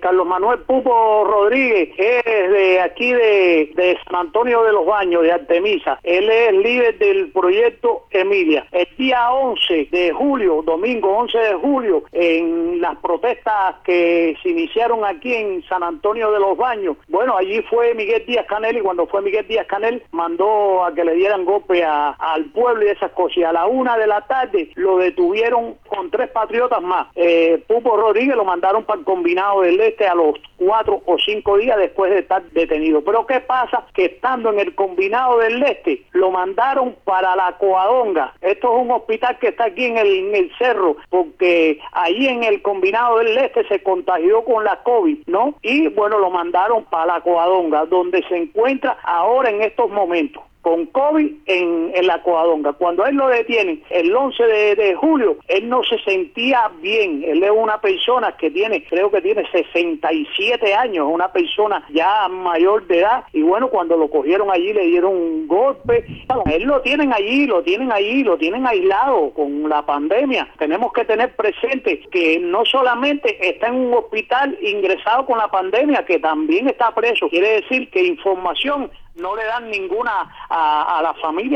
Carlos Manuel Pupo Rodríguez es de aquí de San Antonio de los Baños, de Artemisa. Él es líder del proyecto Emilia. El día 11 de julio, domingo 11 de julio, en las protestas que se iniciaron aquí en San Antonio de los Baños, bueno, allí fue Miguel Díaz-Canel, y cuando fue Miguel Díaz-Canel mandó a que le dieran golpe al pueblo y esas cosas. Y a la 1 de la tarde lo detuvieron con 3 patriotas más. Pupo Rodríguez lo mandaron para el Combinado del Este a los 4 o 5 días después de estar detenido. Pero ¿qué pasa? Que estando en el Combinado del Este lo mandaron para la Coadonga. Esto es un hospital que está aquí en el cerro, porque ahí en el Combinado del Este se contagió con la COVID, ¿no? Y bueno, lo mandaron para la Coadonga, donde se encuentra ahora en estos momentos con COVID en la Coadonga. Cuando él lo detienen el 11 de julio, él no se sentía bien. Él es una persona que creo que tiene 67 años, una persona ya mayor de edad, y bueno, cuando lo cogieron allí le dieron un golpe. Él lo tienen aislado con la pandemia. Tenemos que tener presente que no solamente está en un hospital ingresado con la pandemia, que también está preso. Quiere decir que información no le dan ninguna a la familia.